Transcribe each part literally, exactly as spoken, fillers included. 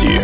Новости.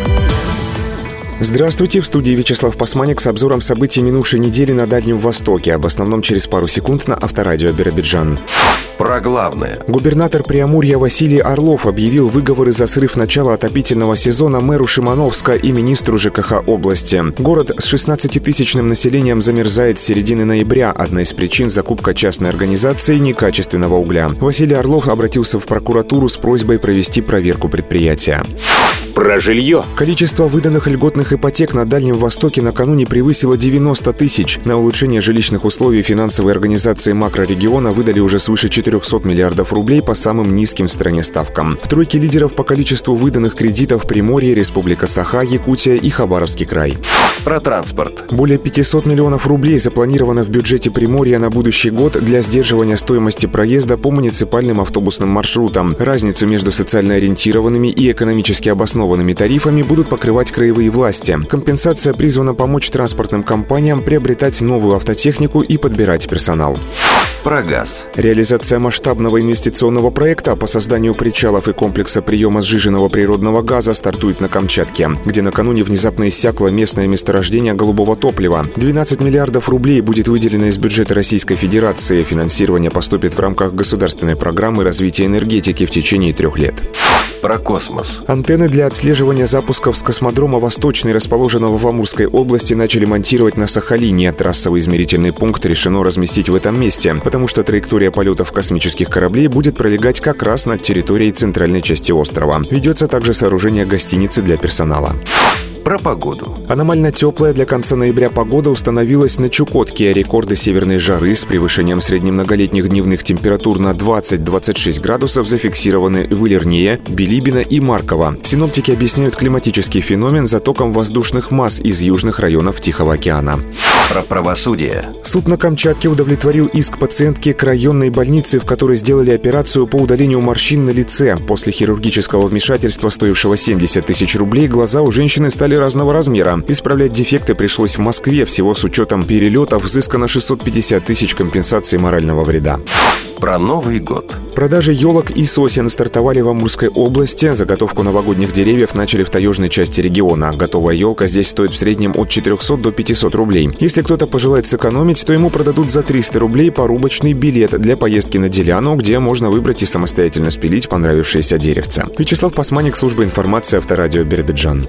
Здравствуйте, в студии Вячеслав Пасманик с обзором событий минувшей недели на Дальнем Востоке. Об основном через пару секунд на Авторадио Биробиджан. Про главное. Губернатор Преамурья Василий Орлов объявил выговоры за срыв начала отопительного сезона мэру Шимановска и министру ЖКХ области. Город с шестнадцатитысячным населением замерзает с середины ноября. Одна из причин – закупка частной организации некачественного угля. Василий Орлов обратился в прокуратуру с просьбой провести проверку предприятия. Про жилье. Количество выданных льготных ипотек на Дальнем Востоке накануне превысило девяносто тысяч. На улучшение жилищных условий финансовой организации макрорегиона выдали уже свыше четырехсот миллиардов рублей по самым низким в стране ставкам. В тройке лидеров по количеству выданных кредитов Приморье, Республика Саха, Якутия и Хабаровский край. Про транспорт. Более пятисот миллионов рублей запланировано в бюджете Приморья на будущий год для сдерживания стоимости проезда по муниципальным автобусным маршрутам. Разницу между социально ориентированными и экономически обоснованными тарифами будут покрывать краевые власти. Компенсация призвана помочь транспортным компаниям приобретать новую автотехнику и подбирать персонал. Про газ. Реализация масштабного инвестиционного проекта по созданию причалов и комплекса приема сжиженного природного газа стартует на Камчатке, где накануне внезапно иссякло местное месторождение голубого топлива. двенадцать миллиардов рублей будет выделено из бюджета Российской Федерации. Финансирование поступит в рамках государственной программы развития энергетики в течение трех лет. Про космос. Антенны для отслеживания запусков с космодрома «Восточный», расположенного в Амурской области, начали монтировать на Сахалине. Трассовый измерительный пункт решено разместить в этом месте, потому что траектория полетов космических кораблей будет пролегать как раз над территорией центральной части острова. Ведется также сооружение гостиницы для персонала. Про погоду. Аномально теплая для конца ноября погода установилась на Чукотке. Рекорды северной жары с превышением среднемноголетних дневных температур на двадцать-двадцать шесть градусов зафиксированы в Илернее, Билибино и Марково. Синоптики объясняют климатический феномен затоком воздушных масс из южных районов Тихого океана. Про правосудие. Суд на Камчатке удовлетворил иск пациентки к районной больнице, в которой сделали операцию по удалению морщин на лице. После хирургического вмешательства, стоившего семьдесят тысяч рублей, глаза у женщины стали разного размера. Исправлять дефекты пришлось в Москве. Всего с учетом перелетов взыскано шестьсот пятьдесят тысяч компенсации морального вреда. Про Новый год. Продажи елок и сосен стартовали в Амурской области. Заготовку новогодних деревьев начали в таежной части региона. Готовая елка здесь стоит в среднем от четырехсот до пятисот рублей. Если кто-то пожелает сэкономить, то ему продадут за триста рублей порубочный билет для поездки на Деляну, где можно выбрать и самостоятельно спилить понравившееся деревце. Вячеслав Пасманик, служба информации Авторадио Биробиджан.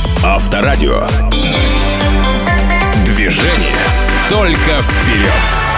Авторадио. Движение только вперед.